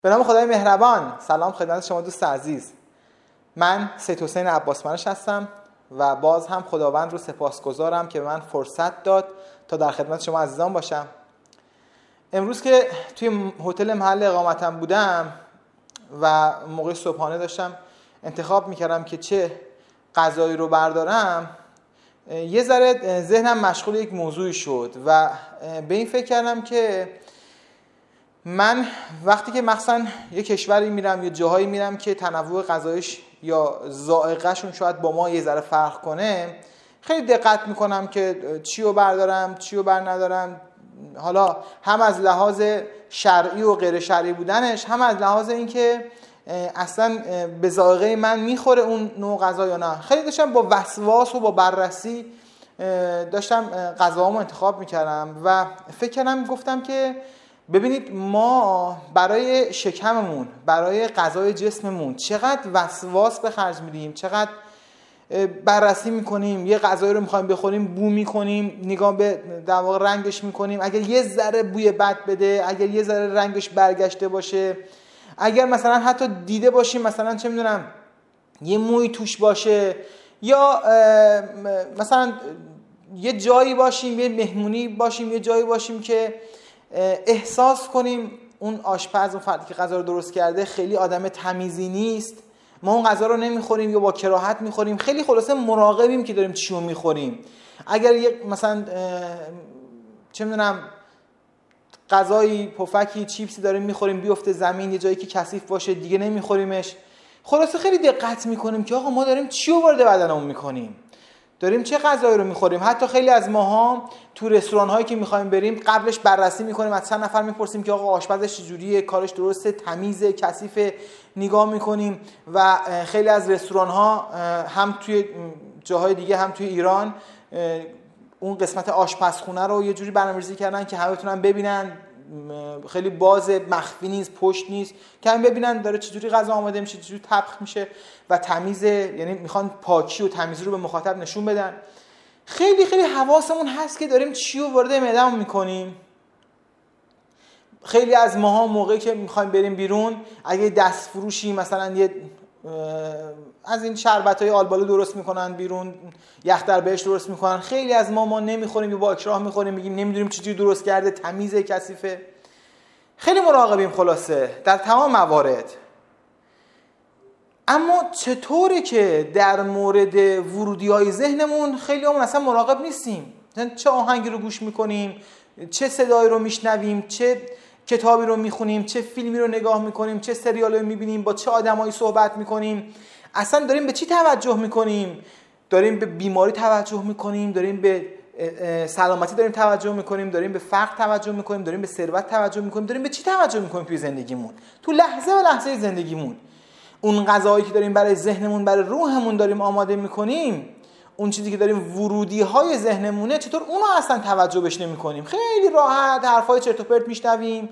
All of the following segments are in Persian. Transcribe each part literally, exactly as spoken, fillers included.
به نام خدای مهربان. سلام خدمت شما دوست عزیز. من سید حسین عباسمنش هستم و باز هم خداوند رو سپاسگزارم که به من فرصت داد تا در خدمت شما عزیزان باشم. امروز که توی هتل محل اقامتم بودم و موقع صبحانه داشتم انتخاب میکردم که چه غذایی رو بردارم، یه ذره ذهنم مشغول یک موضوعی شد و به این فکر کردم که من وقتی که مثلا یه کشوری میرم یا جاهایی میرم که تنوع غذایش یا ذائقه‌شون شاید با ما یه ذره فرق کنه، خیلی دقت میکنم که چی رو بردارم چی رو بر ندارم، حالا هم از لحاظ شرعی و غیر شرعی بودنش، هم از لحاظ اینکه اصلا به ذائقه من میخوره اون نوع غذا یا نه. خیلی داشتم با وسواس و با بررسی داشتم غذاهامو انتخاب میکردم و فکر کردم، گفتم که ببینید ما برای شکممون، برای غذای جسممون چقدر وسواس به خرج میدیم، چقدر بررسی میکنیم، یه غذایی رو میخوایم بخوریم بو میکنیم، نگاه به در واقع رنگش میکنیم، اگر یه ذره بوی بد بده، اگر یه ذره رنگش برگشته باشه، اگر مثلا حتی دیده باشیم مثلا چه میدونم یه موی توش باشه، یا مثلا یه جایی باشیم، یه مهمونی باشیم، یه جایی باشیم که احساس کنیم اون آشپز، اون فردی که غذا رو درست کرده خیلی آدم تمیزی نیست، ما اون غذا رو نمیخوریم یا با کراهت میخوریم، خیلی خلاصه مراقبیم که داریم چی رو میخوریم. اگر یک مثلا چه میدونم غذایی، پفکی، چیپسی داریم میخوریم بیفته زمین، یه جایی که کثیف باشه دیگه نمیخوریمش. خلاصه خیلی دقت میکنیم که آقا ما داریم چی رو وارد بدنمون میکنیم، داریم چه غذایی رو میخوریم. حتی خیلی از ماها تو رستوران هایی که میخوایم بریم قبلش بررسی میکنیم، از چند نفر میپرسیم که آقا آشپزش چجوریه، کارش درسته، تمیزه، کثیفه، نگاه میکنیم. و خیلی از رستوران ها هم توی جاهای دیگه هم توی ایران اون قسمت آشپزخونه رو یه جوری برنامه‌ریزی کردن که همه بتونن ببینن، خیلی باز، مخفی نیست، پشت نیست، که هم ببینن داره چجوری غذا آماده میشه، چجوری طبخ میشه و تمیزه، یعنی میخوان پاکی و تمیزی رو به مخاطب نشون بدن. خیلی خیلی حواسمون هست که داریم چی رو وارد معده‌مون میکنیم. خیلی از ماها موقعی که میخوایم بریم بیرون، اگه دست فروشی مثلا یه از این شربت‌های آلبالو درست میکنن بیرون، یخ در بهش درست میکنن، خیلی از ما ما نمیخوریم یا با اکراه میخوریم، میگیم نمیدونیم چجوری درست کرده، تمیزه، کثیفه. خیلی مراقبیم خلاصه در تمام موارد. اما چطوره که در مورد ورودی‌های ذهنمون خیلی همون اصلا مراقب نیستیم؟ چه آهنگی رو گوش میکنیم، چه صدایی رو میشنویم، چه کتابی رو میخونیم، چه فیلمی رو نگاه میکنیم، چه سریالی رو میبینیم، با چه آدمایی صحبت میکنیم، اصلا داریم به چی توجه میکنیم؟ داریم به بیماری توجه میکنیم، داریم به سلامتی داریم توجه میکنیم، داریم به فقر توجه میکنیم، داریم به ثروت توجه میکنیم، داریم به چی توجه میکنیم توی زندگیمون، تو لحظه به لحظه زندگیمون؟ اون غذایی که داریم برای ذهنمون، برای روحمون داریم آماده میکنیم، اون چیزی که داریم ورودی های ذهنمونه، چطور اونو اصلا توجه بهش نمی‌کنیم؟ خیلی راحت حرفای چرت و پرت میشنویم،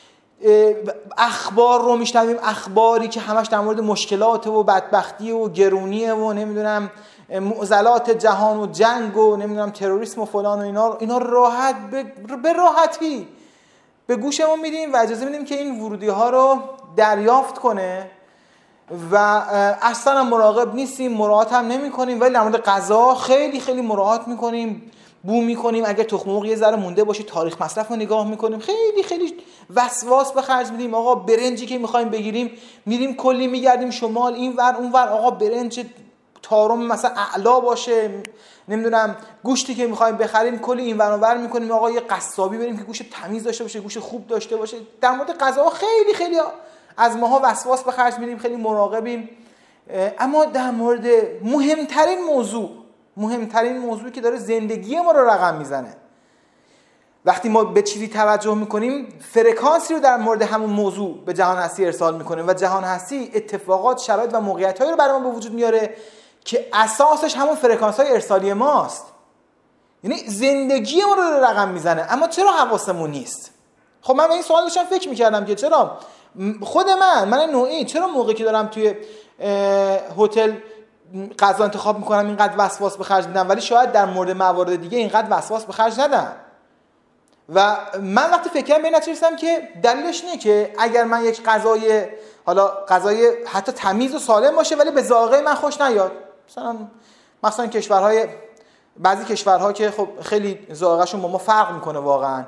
اخبار رو میشنویم، اخباری که همش در مورد مشکلات و بدبختی و گرونیه و نمیدونم معضلات جهان و جنگ و نمیدونم تروریسم و فلان و اینا اینا راحت به راحتی به گوشمون میدیم و اجازه میدیم که این ورودی ها رو دریافت کنه و اصلا هم مراقب نیستیم، مراعات هم نمی کنیم. ولی در مورد غذا خیلی خیلی مراعات میکنیم، بو میکنیم، اگر تخم مرغ یه ذره مونده باشه تاریخ مصرف رو نگاه میکنیم، خیلی خیلی وسواس به خرج میدیم. آقا برنجی که میخوایم بگیریم میریم کلی میگردیم شمال این ور اون ور، آقا برنج تارم مثلا اعلا باشه، نمیدونم گوشتی که میخوایم بخریم کلی این ور اون ور میکنیم، آقا یه قصابی بریم که گوشت تمیز داشته باشه، گوشت خوب داشته باشه. در مورد غذا خیلی خیلی از ماها وسواس به خرج میدیم، خیلی مراقبیم. اما در مورد مهمترین موضوع، مهمترین موضوعی که داره زندگی ما رو رقم میزنه، وقتی ما به چیزی توجه میکنیم فرکانسی رو در مورد همون موضوع به جهان هستی ارسال میکنیم و جهان هستی اتفاقات، شرایط و موقعیت‌هایی رو برای ما به وجود میاره که اساسش همون فرکانس‌های ارسالی ماست. یعنی زندگی ما رو رقم میزنه، اما چرا حواسمون نیست؟ خب من به این سوال داشتم فکر میکردم که چرا خود من من نوعی چرا موقعی که دارم توی هتل غذا انتخاب میکنم اینقدر وسواس به خرج میدم، ولی شاید در مورد موارد دیگه اینقدر وسواس به خرج ندم. و من وقتی فکر کردم به این نتیجه رسیدم که دلیلش اینه که اگر من یک غذای حالا غذای حتی تمیز و سالم باشه ولی به ذائقه من خوش نیاد، مثلا مثلا کشورهای بعضی کشورها که خب خیلی ذائقه‌شون با ما فرق میکنه واقعا،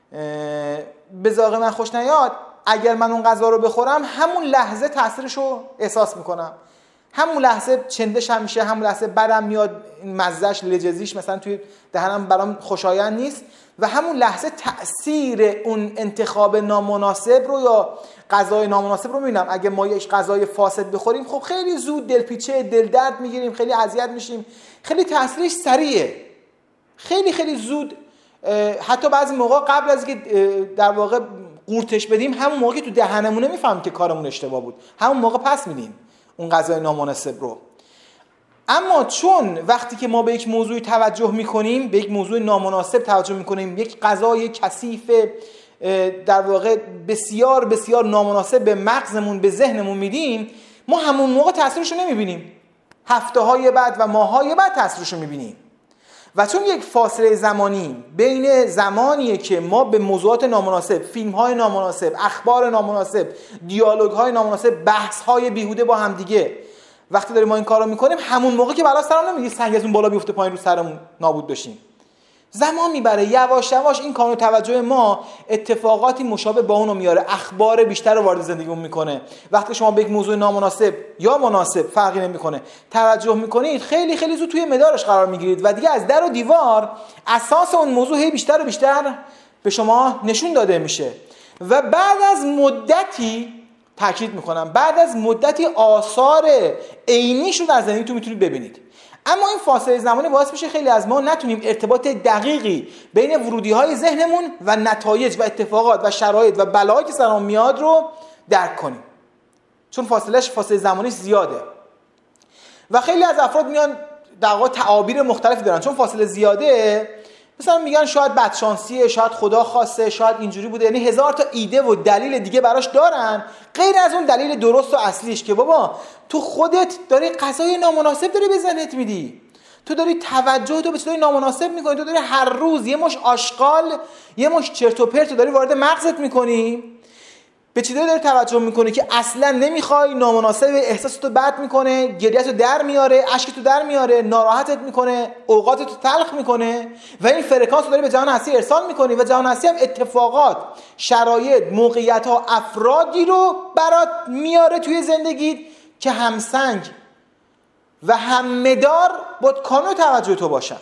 به ذائقه من خوش نیاد، اگر من اون غذا رو بخورم همون لحظه تاثیرش رو احساس میکنم، همون لحظه چندش هم میشه، همون لحظه بدم میاد، مزهش لجزیش مثلا توی دهنم برام خوشایند نیست و همون لحظه تأثیر اون انتخاب نامناسب رو یا غذای نامناسب رو میبینم. اگه ما یک غذای فاسد بخوریم خب خیلی زود دلپیچه، دل درد میگیریم، خیلی اذیت میشیم، خیلی تاثیرش سریعه، خیلی خیلی زود، حتی بعضی موقع قبل از که در واقع قورتش بدیم همون موقع که تو دهنمونه میفهمیم که کارمون اشتباه بود، همون موقع پس میدیم اون غذای نامناسب رو. اما چون وقتی که ما به یک موضوع توجه میکنیم، به یک موضوع نامناسب توجه میکنیم، یک غذای کثیف در واقع بسیار بسیار نامناسب به مغزمون، به ذهنمون میدیم، ما همون موقع تاثیرش رو نمیبینیم، هفته های بعد و ماه های بعد تاثیرش رو میبینیم. و چون یک فاصله زمانی بین زمانیه که ما به موضوعات نامناسب، فیلم های نامناسب، اخبار نامناسب، دیالوگ های نامناسب، بحث های بیهوده با هم دیگه، وقتی داریم ما این کارو میکنیم همون موقع که بلا سرم نمیگه سنگ از اون بالا بیفته پایین رو سرمون نابود بشیم، زمان میبره، یواش یواش این کانون توجه ما اتفاقاتی مشابه با اونو میاره، اخبار بیشتر رو وارد زندگیمون میکنه. وقتی شما به یک موضوع نامناسب یا مناسب فرقی نمیکنه توجه میکنید، خیلی خیلی زود توی مدارش قرار میگیرید و دیگه از در و دیوار اساس اون موضوع هی بیشتر و بیشتر به شما نشون داده میشه و بعد از مدتی، تاکید میکنم بعد از مدتی، آثار عینیش رو در زندگیتون میتونید ببینید. اما این فاصله زمانی باعث میشه خیلی از ما نتونیم ارتباط دقیقی بین ورودی‌های ذهنمون و نتایج و اتفاقات و شرایط و بلایی که سرمون میاد رو درک کنیم، چون فاصلهش فاصله زمانیش زیاده. و خیلی از افراد میان در واقع تعابیر مختلفی دارن، چون فاصله زیاده مثلا میگن شاید بدشانسیه، شاید خدا خواسته، شاید اینجوری بوده، یعنی هزار تا ایده و دلیل دیگه براش دارن غیر از اون دلیل درست و اصلیش که بابا تو خودت داری غذای نامناسب داری به ذهنت میدی، تو داری توجه تو به چیزای نامناسب میکنی، تو داری هر روز یه مش آشغال، یه مش چرت و پرت داری وارد مغزت میکنی، به چیزایی داری توجه میکنی که اصلا نمیخوای، نامناسب، احساساتو بد میکنه، گریه‌تو در میاره، اشکتو در میاره، ناراحتت میکنه، اوقاتتو تلخ میکنه و این فرکانس رو داری به جهان هستی ارسال میکنی و جهان هستی هم اتفاقات، شرایط، موقعیت‌ها، افرادی رو برات میاره توی زندگیت که همسنگ و هممدار با کانون توجه تو باشن.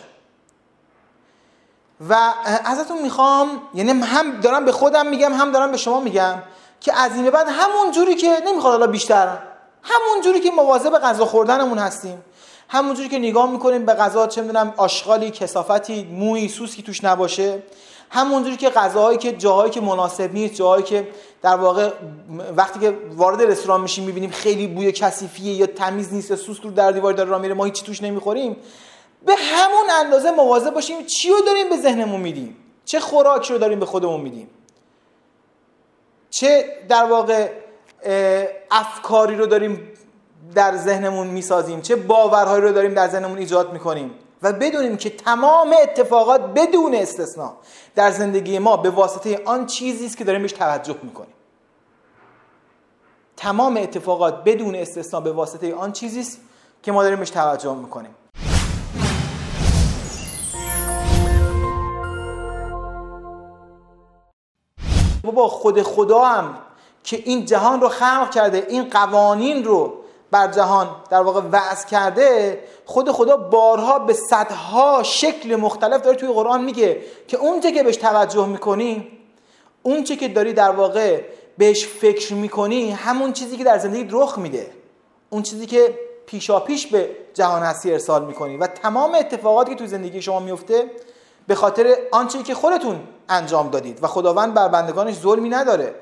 و ازتون میخوام، یعنی هم دارم به خودم میگم هم دارم به شما میگم که از این به بعد همون جوری که نمیخواد حالا بیشتر، همون جوری که مواظب غذا خوردنمون هستیم، همون جوری که نگاه میکنیم به غذا، چه میدونم آشغالی، کثافتی، مویی، سوسکی توش نباشه، همون جوری که غذاهایی که جاهایی که مناسب نیست، جاهایی که در واقع وقتی که وارد رستوران میشیم میبینیم خیلی بوی کثیفیه یا تمیز نیست یا سوسک رو در دیوار داره راه میره، ما هیچ توش نمیخوریم، به همون اندازه مواظب باشیم چی رو داریم به ذهنمون میدیم، چه خوراکی رو داریم به خودمون میدیم، چه در واقع افکاری رو داریم در ذهنمون میسازیم، چه باورهایی رو داریم در ذهنمون ایجاد میکنیم و بدونیم که تمام اتفاقات بدون استثنا در زندگی ما به واسطه آن چیزی است که داریم بهش توجه میکنیم. تمام اتفاقات بدون استثنا به واسطه آن چیزی است که ما داریم بهش توجه میکنیم. بابا خود خدا هم که این جهان رو خلق کرده، این قوانین رو بر جهان در واقع وضع کرده، خود خدا بارها به صدها شکل مختلف داره توی قرآن میگه که اون چه که بهش توجه میکنی، اون چه که داری در واقع بهش فکر میکنی، همون چیزی که در زندگی رخ میده، اون چیزی که پیشا پیش به جهان هستی ارسال میکنی و تمام اتفاقاتی که توی زندگی شما میفته به خاطر آنچه که خودتون انجام دادید و خداوند بر بندگانش ظلمی نداره.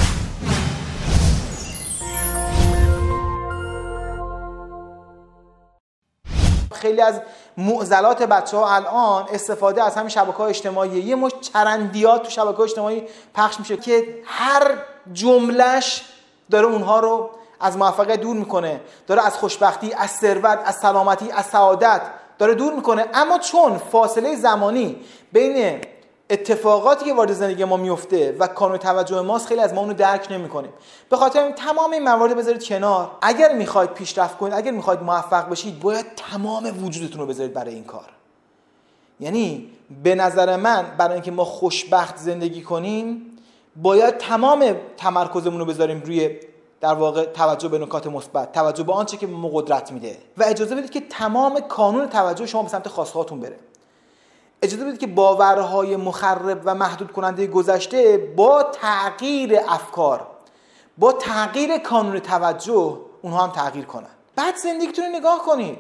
خیلی از معضلات بچه‌ها الان استفاده از همین شبکه‌های اجتماعی، یه مش چرندیات تو شبکه‌های اجتماعی پخش میشه که هر جملهش داره اونها رو از موفقیت دور میکنه، داره از خوشبختی، از ثروت، از سلامتی، از سعادت داره دور میکنه. اما چون فاصله زمانی بین اتفاقاتی که وارد زندگی ما میفته و کانون توجه ماست، خیلی از ما اونو درک نمی‌کنیم. به خاطر این تمام این موارد بذارید کنار. اگر میخواید پیشرفت کنید، اگر میخواید موفق بشید، باید تمام وجودتون رو بذارید برای این کار. یعنی به نظر من برای اینکه ما خوشبخت زندگی کنیم، باید تمام تمرکزمون رو بذاریم روی در واقع توجه به نکات مثبت، توجه به آنچه که به ما قدرت میده و اجازه بدید که تمام کانون توجه شما به سمت خواستهاتون بره. اجازه بدید که باورهای مخرب و محدود کننده گذشته با تغییر افکار، با تغییر کانون توجه اونها هم تغییر کنن. بعد زندگیتون رو نگاه کنید،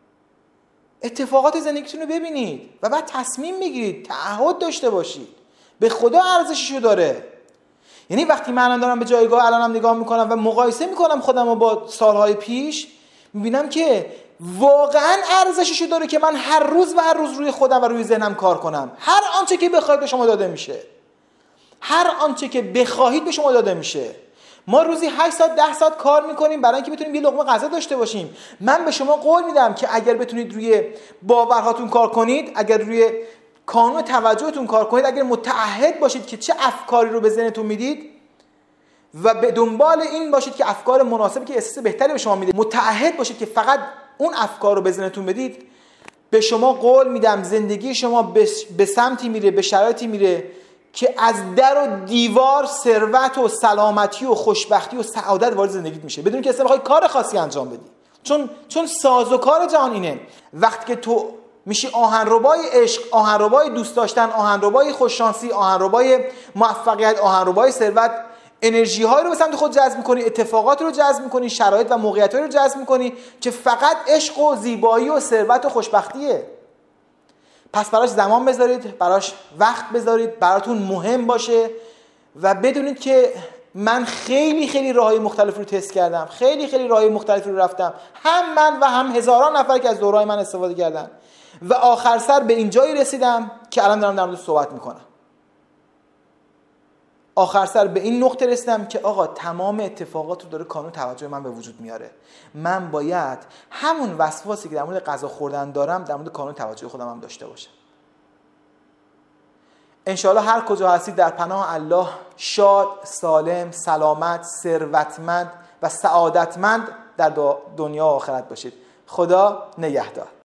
اتفاقات زندگیتون رو ببینید و بعد تصمیم بگیرید، تعهد داشته باشید. به خدا ارزششو داره. یعنی وقتی من الان دارم به جایگاه الانم نگاه میکنم و مقایسه میکنم خودم رو با سالهای پیش، میبینم که واقعا ارزششو داره که من هر روز و هر روز روی خودم و روی ذهنم کار کنم. هر آنچه که بخواید به شما داده میشه. هر آنچه که بخواهید به شما داده میشه. ما روزی هشت ساعت ده ساعت کار میکنیم برای اینکه بتونیم یه لقمه غذا داشته باشیم. من به شما قول میدم که اگر بتونید روی باورهاتون کار کنید، اگر روی کانون توجهتون کار کنید، اگر متعهد باشید که چه افکاری رو به ذهنتون میدید و به دنبال این باشید که افکار مناسبی که احساس بهتری به شما میده، متعهد باشید که فقط اون افکار رو به ذهنتون بدید، به شما قول میدم زندگی شما به سمتی میره، به شرایطی میره که از در و دیوار ثروت و سلامتی و خوشبختی و سعادت وارد زندگیت میشه بدون که اصلا بخوای کار خاصی انجام بدی. چون چون سازوکار جهان اینه. وقتی که تو میشی آهنربای عشق، آهنربای دوست داشتن، آهنربای خوششانسی، آهنربای موفقیت، آهنربای ثروت، انرژی های رو به سمت خود جذب میکنی، اتفاقات رو جذب میکنی، شرایط و موقعیت رو جذب میکنی که فقط عشق و زیبایی و ثروت و خوشبختیه. پس براش زمان بذارید، براش وقت بذارید، براتون مهم باشه و بدونید که من خیلی خیلی راههای مختلف رو تست کردم، خیلی خیلی راههای مختلف رو رفتم، هم من و هم هزاران نفر که از دورهای من استفاده کردن و آخر سر به این جایی رسیدم که الان دارم در مورد صحبت میکنم. آخر سر به این نقطه رسیدم که آقا تمام اتفاقات رو داره کانون توجه من به وجود میاره. من باید همون وسواسی که در مورد غذا خوردن دارم در مورد کانون توجه خودم هم داشته باشم. انشاءالله هر کجا هستید در پناه الله شاد، سالم، سلامت، ثروتمند و سعادتمند در دنیا و آخرت باشید. خدا نگهدار.